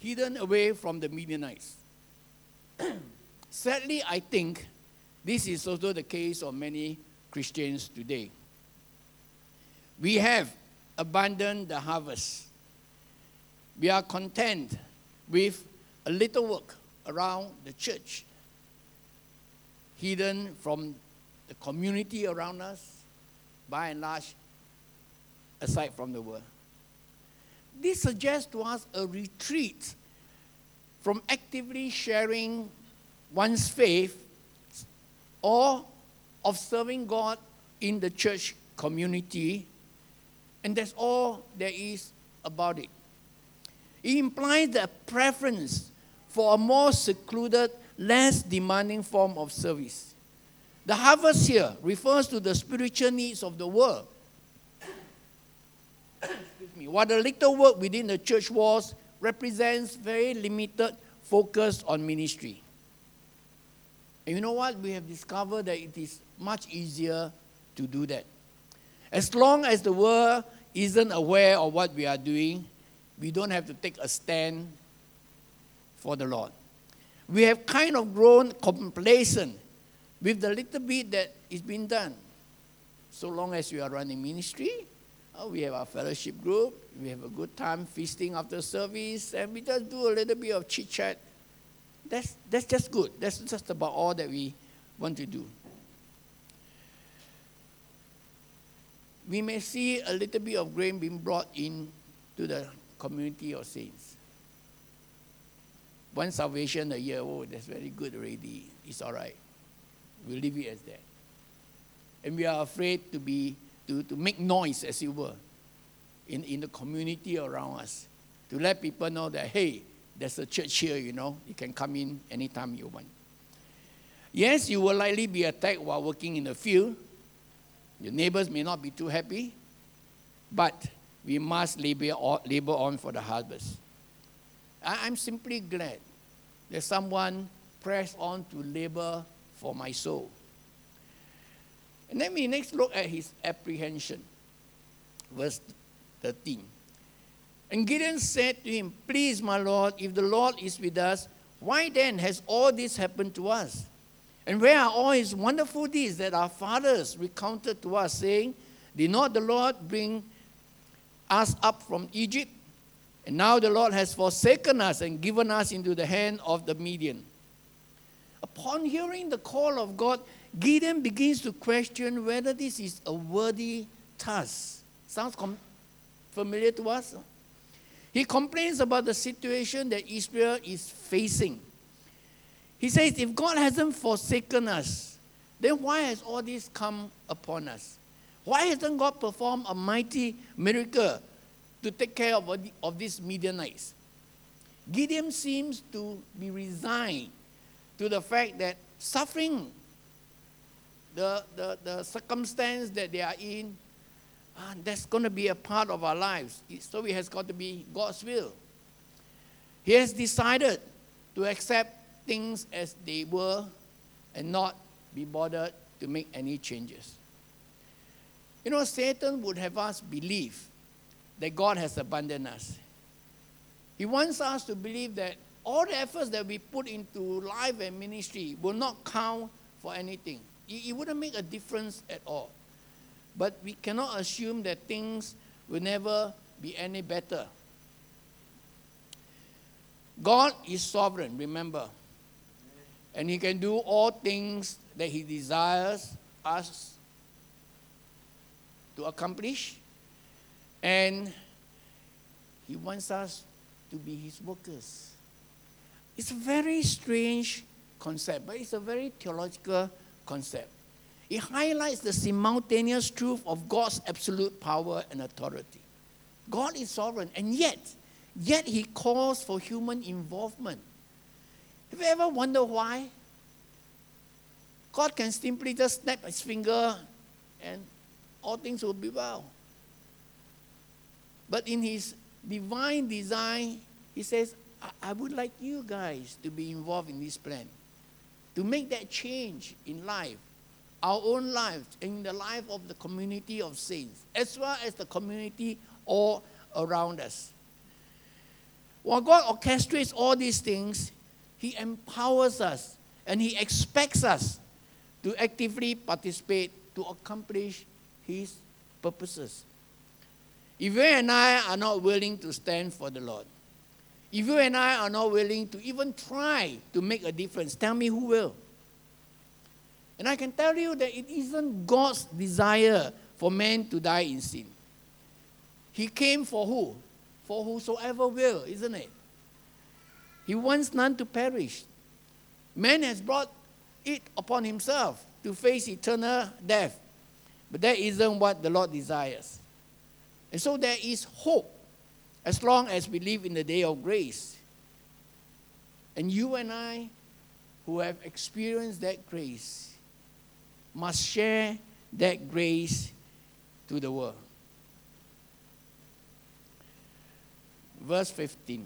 hidden away from the Midianites. Sadly, I think this is also the case of many Christians today. We have abandoned the harvest. We are content with a little work around the church, hidden from the community around us, by and large, aside from the world. This suggests to us a retreat from actively sharing one's faith or of serving God in the church community, and that's all there is about it. It implies the preference for a more secluded, less demanding form of service. The harvest here refers to the spiritual needs of the world. While the little work within the church walls represents very limited focus on ministry. And you know what? We have discovered that it is much easier to do that. As long as the world isn't aware of what we are doing, we don't have to take a stand for the Lord. We have kind of grown complacent with the little bit that is being done. So long as we are running ministry, we have our fellowship group, we have a good time feasting after service, and we just do a little bit of chit-chat. That's just good. That's just about all that we want to do. We may see a little bit of grain being brought in to the community of saints. One salvation a year, that's very good already. It's all right. We'll leave it as that. And we are afraid to make noise, as it were, in the community around us, to let people know that, hey, there's a church here, you can come in anytime you want. Yes, you will likely be attacked while working in the field. Your neighbors may not be too happy, but we must labor on for the harvest. I'm simply glad that someone pressed on to labor for my soul. And then we next look at his apprehension. Verse 13. And Gideon said to him, "Please, my Lord, if the Lord is with us, why then has all this happened to us? And where are all his wonderful deeds that our fathers recounted to us, saying, did not the Lord bring us up from Egypt? And now the Lord has forsaken us and given us into the hand of the Midian." Upon hearing the call of God, Gideon begins to question whether this is a worthy task. Sounds familiar to us? He complains about the situation that Israel is facing. He says, if God hasn't forsaken us, then why has all this come upon us? Why hasn't God performed a mighty miracle to take care of these Midianites? Gideon seems to be resigned to the fact that suffering, the circumstance that they are in, that's going to be a part of our lives. So it has got to be God's will. He has decided to accept things as they were and not be bothered to make any changes. Satan would have us believe that God has abandoned us. He wants us to believe that all the efforts that we put into life and ministry will not count for anything. It wouldn't make a difference at all. But we cannot assume that things will never be any better. God is sovereign, remember. And he can do all things that he desires us to accomplish. And he wants us to be his workers. It's a very strange concept, but it's a very theological concept. It highlights the simultaneous truth of God's absolute power and authority. God is sovereign, and yet he calls for human involvement. Have you ever wondered why? God can simply just snap his finger and all things will be well. But in his divine design, he says, I would like you guys to be involved in this plan, to make that change in life, our own lives, in the life of the community of saints, as well as the community all around us. While God orchestrates all these things, He empowers us and He expects us to actively participate to accomplish His purposes. If you and I are not willing to stand for the Lord, if you and I are not willing to even try to make a difference, tell me who will? And I can tell you that it isn't God's desire for man to die in sin. He came for who? For whosoever will, isn't it? He wants none to perish. Man has brought it upon himself to face eternal death. But that isn't what the Lord desires. And so there is hope as long as we live in the day of grace. And you and I, who have experienced that grace, must share that grace to the world. Verse 15.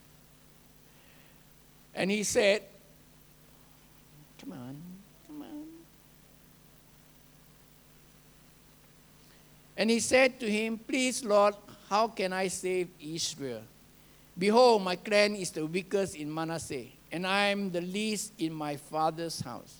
And he said, come on. And he said to him, please, Lord, how can I save Israel? Behold, my clan is the weakest in Manasseh, and I am the least in my father's house.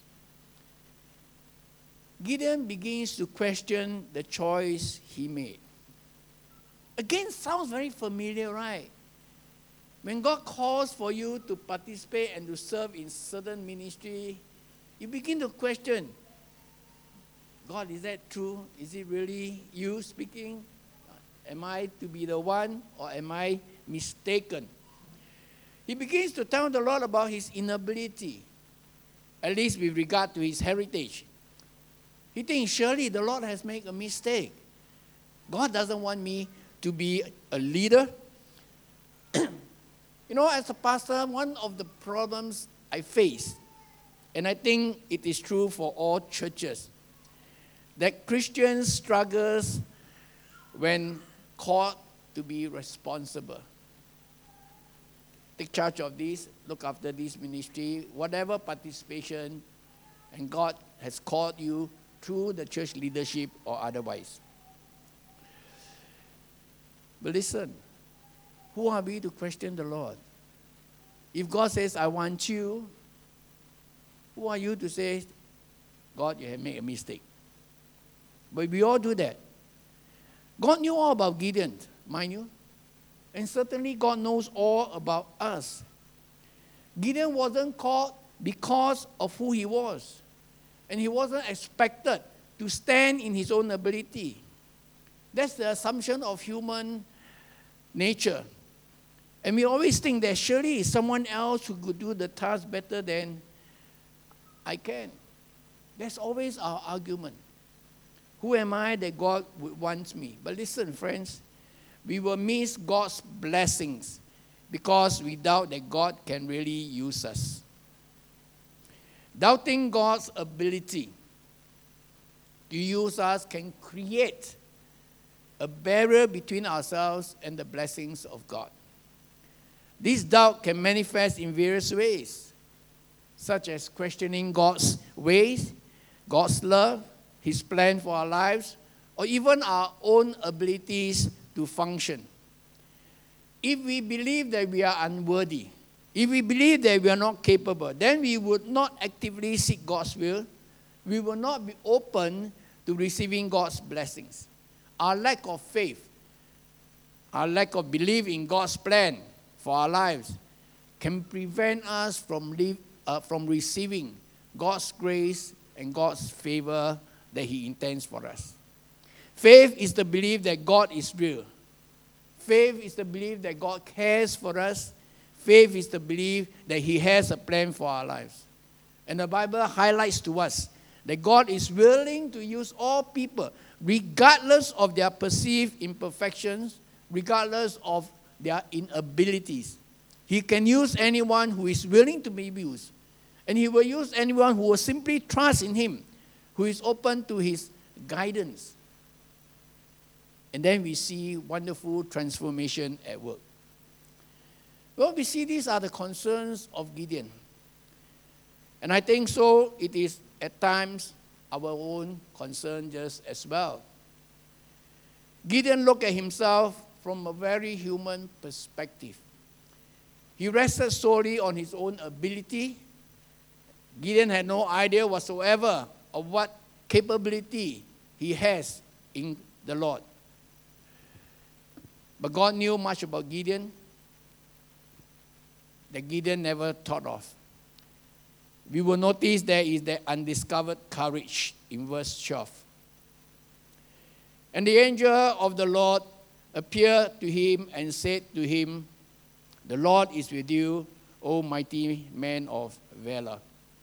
Gideon begins to question the choice he made. Again, sounds very familiar, right? When God calls for you to participate and to serve in certain ministry, you begin to question, God, is that true? Is it really you speaking? Am I to be the one, or am I mistaken? He begins to tell the Lord about his inability, at least with regard to his heritage. He thinks, surely the Lord has made a mistake. God doesn't want me to be a leader. You know, as a pastor, one of the problems I face, and I think it is true for all churches, that Christians struggles when called to be responsible. Take charge of this, look after this ministry, whatever participation, and God has called you through the church leadership or otherwise. But listen, who are we to question the Lord? If God says, I want you, who are you to say, God, you have made a mistake? But we all do that. God knew all about Gideon, mind you. And certainly God knows all about us. Gideon wasn't called because of who he was. And he wasn't expected to stand in his own ability. That's the assumption of human nature. And we always think that surely it's someone else who could do the task better than I can. That's always our argument. Who am I that God wants me? But listen, friends, we will miss God's blessings because we doubt that God can really use us. Doubting God's ability to use us can create a barrier between ourselves and the blessings of God. This doubt can manifest in various ways, such as questioning God's ways, God's love, His plan for our lives, or even our own abilities to function. If we believe that we are unworthy, if we believe that we are not capable, then we would not actively seek God's will. We will not be open to receiving God's blessings. Our lack of faith, our lack of belief in God's plan for our lives can prevent us from receiving God's grace and God's favor that He intends for us. Faith is the belief that God is real. Faith is the belief that God cares for us. Faith is the belief that He has a plan for our lives. And the Bible highlights to us that God is willing to use all people, regardless of their perceived imperfections, regardless of their inabilities. He can use anyone who is willing to be used. And He will use anyone who will simply trust in Him, who is open to His guidance. And then we see wonderful transformation at work. Well, we see these are the concerns of Gideon. And I think so it is at times our own concern just as well. Gideon looked at himself from a very human perspective. He rested solely on his own ability. Gideon had no idea whatsoever of what capability he has in the Lord. But God knew much about Gideon that Gideon never thought of. We will notice there is the undiscovered courage in verse 12. And the angel of the Lord appeared to him and said to him, "The Lord is with you, O mighty man of valor."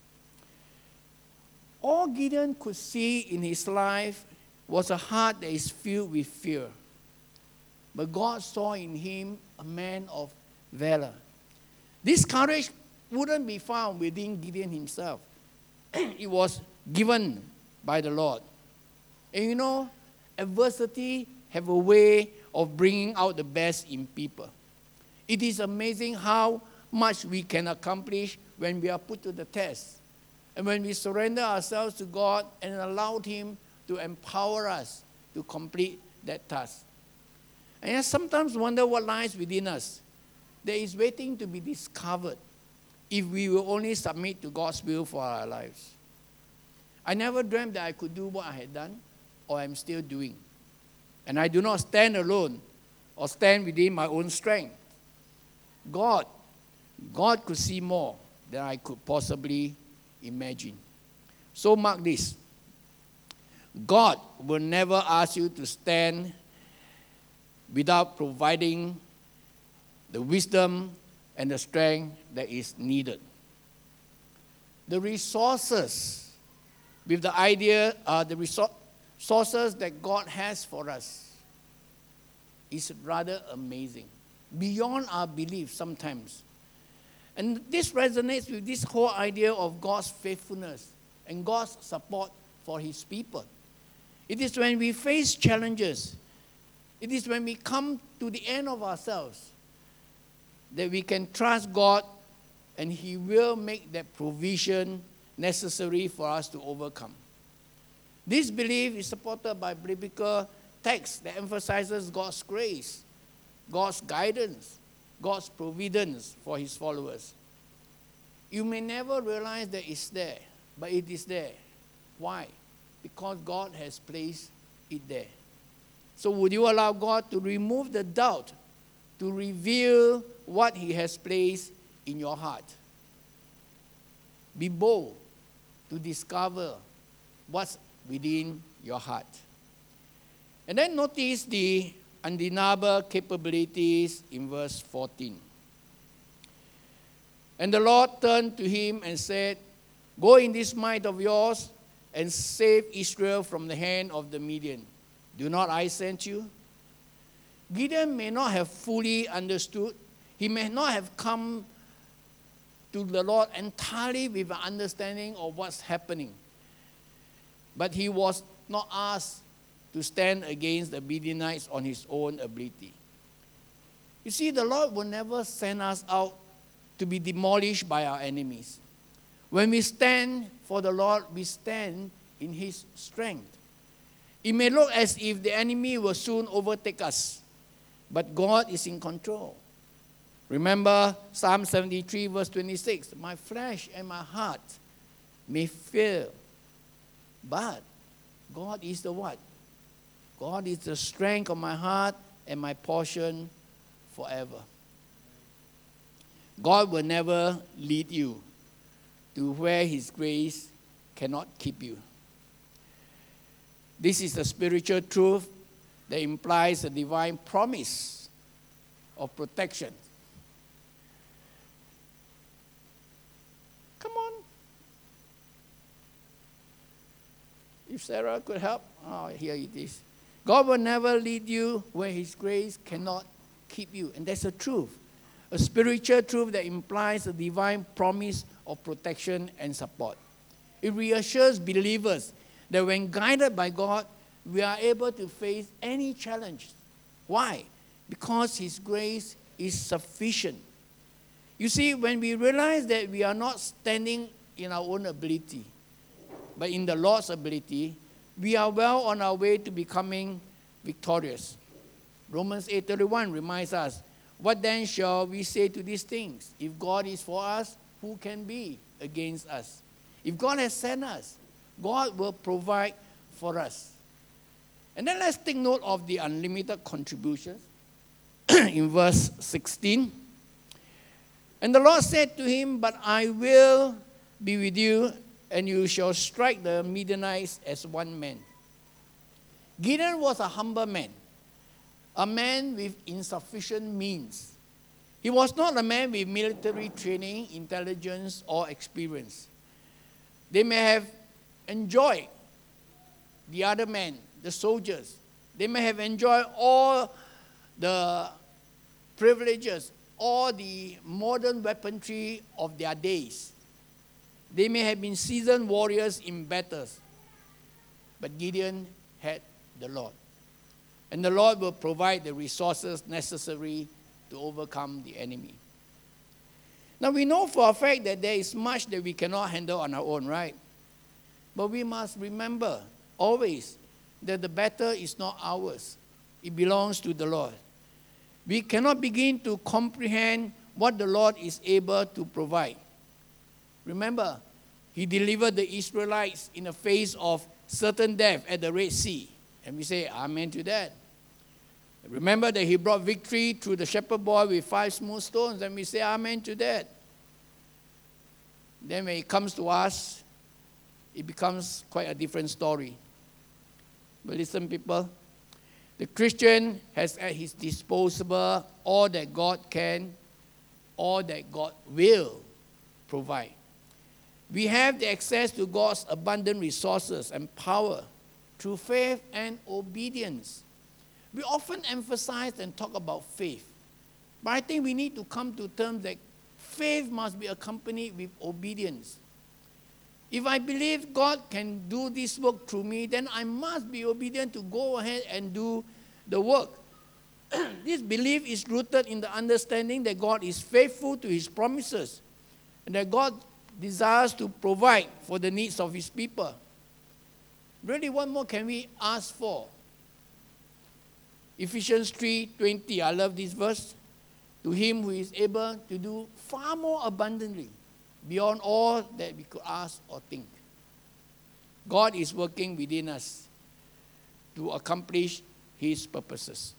All Gideon could see in his life was a heart that is filled with fear. But God saw in him a man of valor. This courage wouldn't be found within Gideon himself. It was given by the Lord. And you know, adversity have a way of bringing out the best in people. It is amazing how much we can accomplish when we are put to the test. And when we surrender ourselves to God and allow Him to empower us to complete that task. And I sometimes wonder what lies within us that is waiting to be discovered if we will only submit to God's will for our lives. I never dreamt that I could do what I had done or I'm still doing. And I do not stand alone or stand within my own strength. God could see more than I could possibly imagine. So mark this. God will never ask you to stand without providing the wisdom and the strength that is needed. The resources with the idea, the resources that God has for us is rather amazing, beyond our belief sometimes. And this resonates with this whole idea of God's faithfulness and God's support for His people. It is when we face challenges, it is when we come to the end of ourselves that we can trust God and He will make that provision necessary for us to overcome. This belief is supported by biblical text that emphasizes God's grace, God's guidance, God's providence for His followers. You may never realize that it's there, but it is there. Why? Because God has placed it there. So would you allow God to remove the doubt, to reveal what He has placed in your heart? Be bold to discover what's within your heart. And then notice the undeniable capabilities in verse 14. And the Lord turned to him and said, "Go in this might of yours and save Israel from the hand of the Midian. Do not I send you?" Gideon may not have fully understood. He may not have come to the Lord entirely with an understanding of what's happening. But he was not asked to stand against the Midianites on his own ability. You see, the Lord will never send us out to be demolished by our enemies. When we stand for the Lord, we stand in His strength. It may look as if the enemy will soon overtake us, but God is in control. Remember Psalm 73 verse 26, "My flesh and my heart may fail, but God is the what? God is the strength of my heart and my portion forever." God will never lead you to where His grace cannot keep you. This is a spiritual truth that implies a divine promise of protection. Come on. If Sarah could help, here it is. God will never lead you where His grace cannot keep you. And that's a truth. A spiritual truth that implies a divine promise of protection and support. It reassures believers that when guided by God, we are able to face any challenge. Why? Because His grace is sufficient. You see, when we realize that we are not standing in our own ability, but in the Lord's ability, we are well on our way to becoming victorious. Romans 8:31 reminds us, What then shall we say to these things? If God is for us, who can be against us? If God has sent us, God will provide for us. And then let's take note of the unlimited contributions in verse 16. And the Lord said to him, but I will be with you, and you shall strike the Midianites as one man. Gideon was a humble man, a man with insufficient means. He was not a man with military training, intelligence, or experience. They may have enjoyed the other men, the soldiers. They may have enjoyed all the privileges, all the modern weaponry of their days. They may have been seasoned warriors in battles. But Gideon had the Lord. And the Lord will provide the resources necessary to overcome the enemy. Now we know for a fact that there is much that we cannot handle on our own, right? But we must remember always that the battle is not ours. It belongs to the Lord. We cannot begin to comprehend what the Lord is able to provide. Remember, He delivered the Israelites in the face of certain death at the Red Sea. And we say, amen to that. Remember that He brought victory through the shepherd boy with 5 smooth stones. And we say, amen to that. Then when it comes to us, it becomes quite a different story. But listen, people, the Christian has at his disposal all that God can, all that God will provide. We have the access to God's abundant resources and power through faith and obedience. We often emphasize and talk about faith. But I think we need to come to terms that faith must be accompanied with obedience. If I believe God can do this work through me, then I must be obedient to go ahead and do the work. This belief is rooted in the understanding that God is faithful to His promises and that God desires to provide for the needs of His people. Really, what more can we ask for? Ephesians 3:20, I love this verse. To Him who is able to do far more abundantly, beyond all that we could ask or think. God is working within us to accomplish His purposes.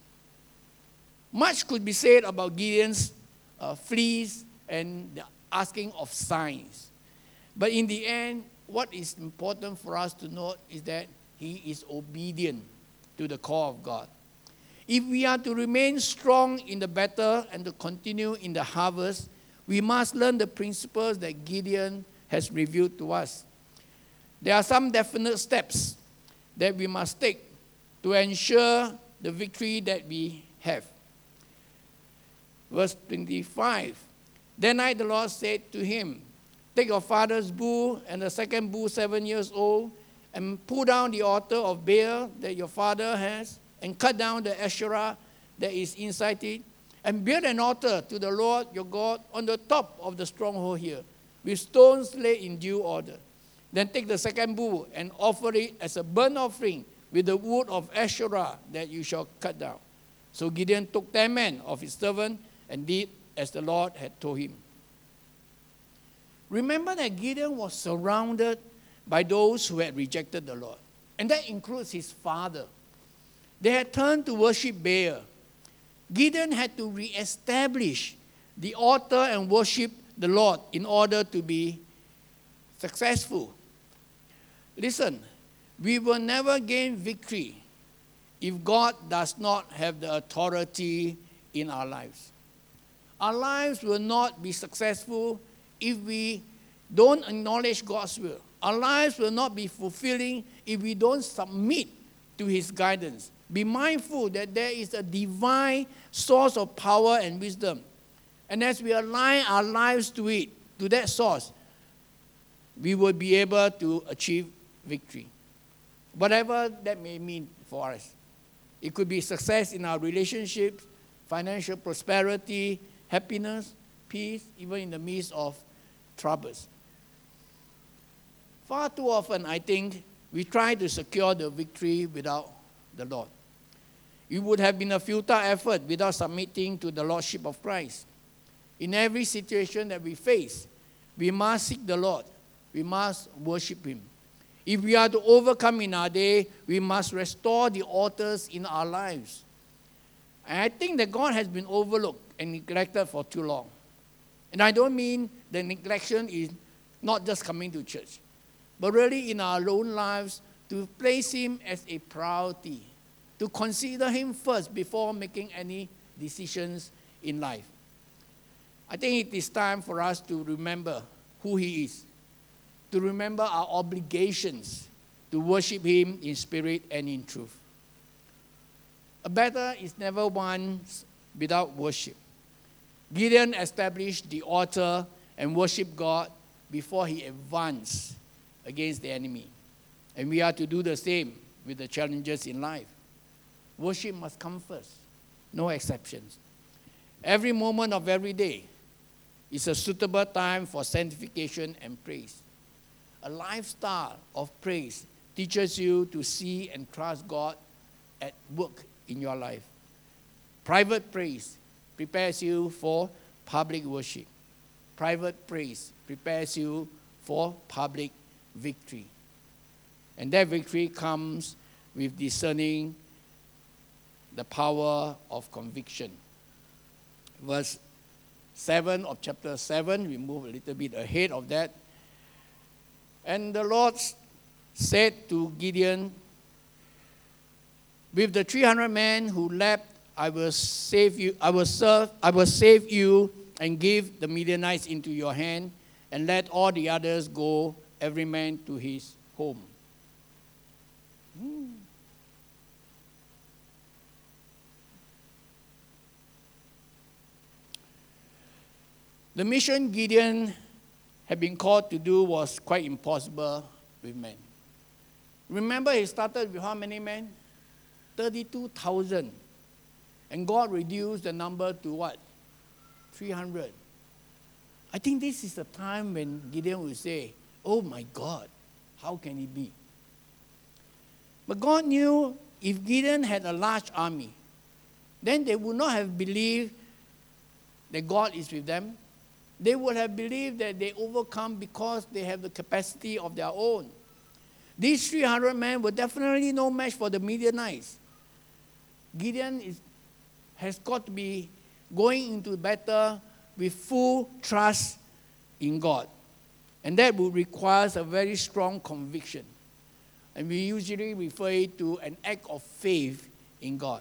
Much could be said about Gideon's fleas and the asking of signs. But in the end, what is important for us to note is that he is obedient to the call of God. If we are to remain strong in the battle and to continue in the harvest, we must learn the principles that Gideon has revealed to us. There are some definite steps that we must take to ensure the victory that we have. Verse 25. Then the Lord said to him, take your father's bull and the second bull 7 years old and pull down the altar of Baal that your father has and cut down the Asherah that is inside it and build an altar to the Lord your God on the top of the stronghold here with stones laid in due order. Then take the second bull and offer it as a burnt offering with the wood of Asherah that you shall cut down. So Gideon took 10 men of his servant and did as the Lord had told him. Remember that Gideon was surrounded by those who had rejected the Lord. And that includes his father. They had turned to worship Baal. Gideon had to reestablish the altar and worship the Lord in order to be successful. Listen, we will never gain victory if God does not have the authority in our lives. Our lives will not be successful if we don't acknowledge God's will. Our lives will not be fulfilling if we don't submit to His guidance. Be mindful that there is a divine source of power and wisdom. And as we align our lives to it, to that source, we will be able to achieve victory. Whatever that may mean for us. It could be success in our relationships, financial prosperity, happiness, peace, even in the midst of troubles. Far too often, I think, we try to secure the victory without the Lord. it would have been a futile effort without submitting to the Lordship of Christ. In every situation that we face, we must seek the Lord. We must worship Him. If we are to overcome in our day, we must restore the altars in our lives. And I think that God has been overlooked and neglected for too long. And I don't mean the neglection is not just coming to church, but really in our own lives to place Him as a priority, to consider Him first before making any decisions in life. I think it is time for us to remember who He is, to remember our obligations to worship Him in spirit and in truth. A battle is never won without worship. Gideon established the altar and worshiped God before he advanced against the enemy. And we are to do the same with the challenges in life. Worship must come first, no exceptions. Every moment of every day is a suitable time for sanctification and praise. A lifestyle of praise teaches you to see and trust God at work in your life. Private praise prepares you for public worship. Private praise prepares you for public victory. And that victory comes with discerning the power of conviction. Verse 7 of chapter 7, we move a little bit ahead of that. And the Lord said to Gideon, with the 300 men who left, I will save you and give the Midianites into your hand, and let all the others go, every man to his home. The mission Gideon had been called to do was quite impossible with men. Remember, he started with how many men? 32,000. And God reduced the number to what? 300. I think this is the time when Gideon will say, oh my God, how can it be? But God knew if Gideon had a large army, then they would not have believed that God is with them. They would have believed that they overcome because they have the capacity of their own. These 300 men were definitely no match for the Midianites. Gideon has got to be going into battle with full trust in God. And that would require a very strong conviction. And we usually refer it to an act of faith in God.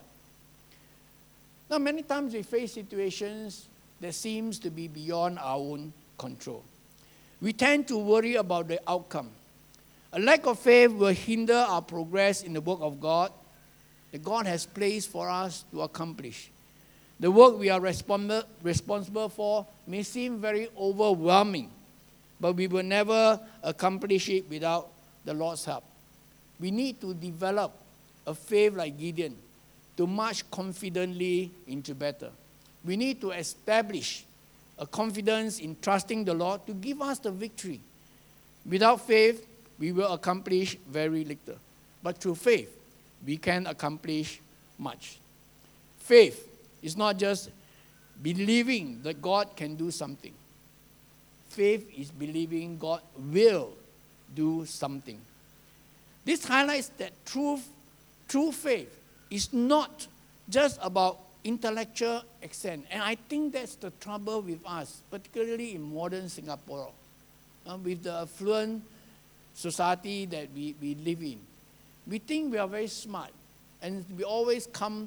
Now, many times we face situations that seems to be beyond our own control. We tend to worry about the outcome. A lack of faith will hinder our progress in the work of God that God has placed for us to accomplish. The work we are responsible for may seem very overwhelming, but we will never accomplish it without the Lord's help. We need to develop a faith like Gideon to march confidently into battle. We need to establish a confidence in trusting the Lord to give us the victory. Without faith, we will accomplish very little. But through faith, we can accomplish much. Faith is not just believing that God can do something. Faith is believing God will do something. This highlights that true faith is not just about intellectual accent. And I think that's the trouble with us, particularly in modern Singapore, with the affluent society that we live in. We think we are very smart, and we always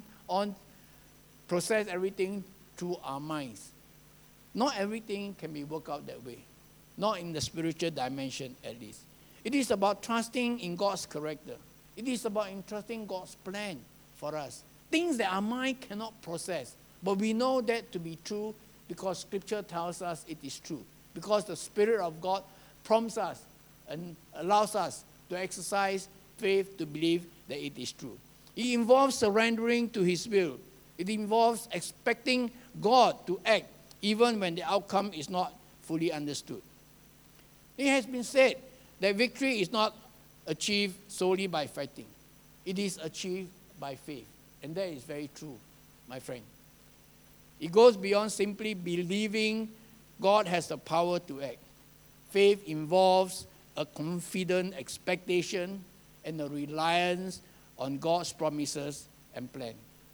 process everything through our minds. Not everything can be worked out that way, not in the spiritual dimension at least. It is about trusting in God's character. It is about entrusting God's plan for us. Things that our mind cannot process, but we know that to be true because Scripture tells us it is true. Because the Spirit of God prompts us and allows us to exercise faith to believe that it is true. It involves surrendering to His will. It involves expecting God to act even when the outcome is not fully understood. It has been said that victory is not achieved solely by fighting. It is achieved by faith. And that is very true, my friend. It goes beyond simply believing God has the power to act. Faith involves a confident expectation and a reliance on God's promises and plan.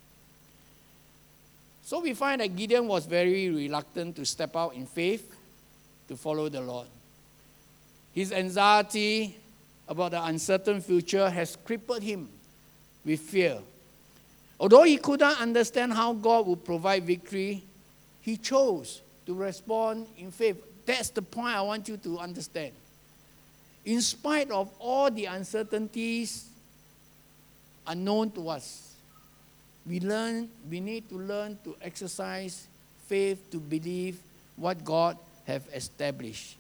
So we find that Gideon was very reluctant to step out in faith to follow the Lord. His anxiety about the uncertain future has crippled him with fear. Although he could not understand how God would provide victory, he chose to respond in faith. That's the point I want you to understand. In spite of all the uncertainties unknown to us, we need to learn to exercise faith to believe what God has established.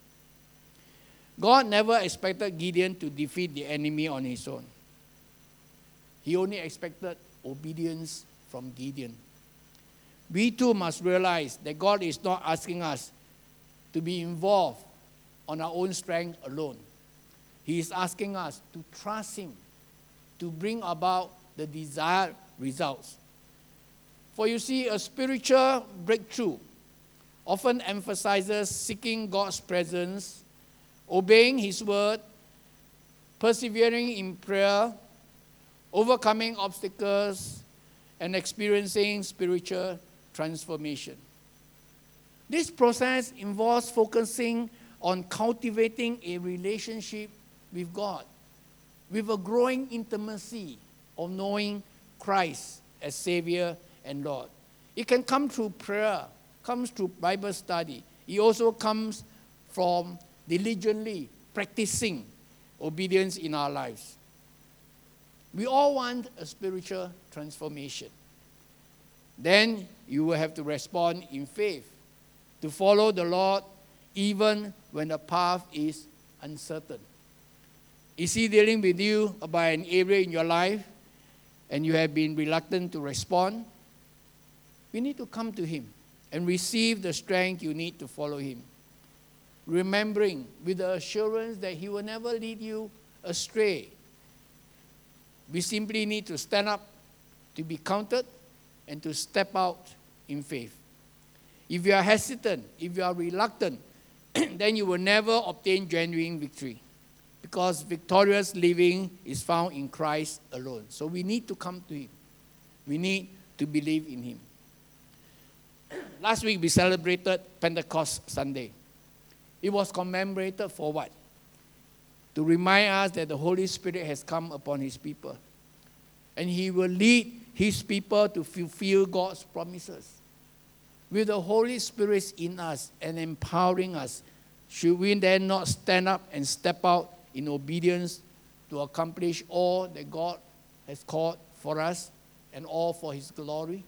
God never expected Gideon to defeat the enemy on his own. He only expected obedience from Gideon. We too must realize that God is not asking us to be involved on our own strength alone. He is asking us to trust Him to bring about the desired results. For you see, a spiritual breakthrough often emphasizes seeking God's presence, obeying His word, persevering in prayer, overcoming obstacles, and experiencing spiritual transformation. This process involves focusing on cultivating a relationship with God, with a growing intimacy of knowing Christ as Savior and Lord. It can come through prayer, comes through Bible study. It also comes from diligently practicing obedience in our lives. We all want a spiritual transformation. Then you will have to respond in faith to follow the Lord even when the path is uncertain. Is He dealing with you about an area in your life and you have been reluctant to respond? We need to come to Him and receive the strength you need to follow Him. Remembering with the assurance that He will never lead you astray. We simply need to stand up to be counted and to step out in faith. If you are hesitant, if you are reluctant, then you will never obtain genuine victory, because victorious living is found in Christ alone. So we need to come to Him. We need to believe in Him. Last week we celebrated Pentecost Sunday. It was commemorated for what? To remind us that the Holy Spirit has come upon His people. And He will lead His people to fulfill God's promises. With the Holy Spirit in us and empowering us, should we then not stand up and step out in obedience to accomplish all that God has called for us and all for His glory?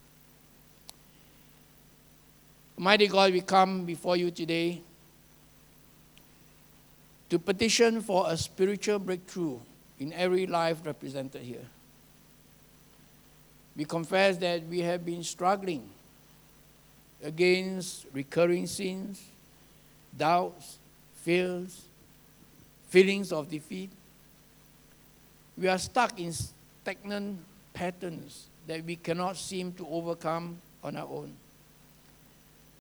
Almighty God, we come before you today to petition for a spiritual breakthrough in every life represented here. We confess that we have been struggling against recurring sins, doubts, fears, feelings of defeat. We are stuck in stagnant patterns that we cannot seem to overcome on our own.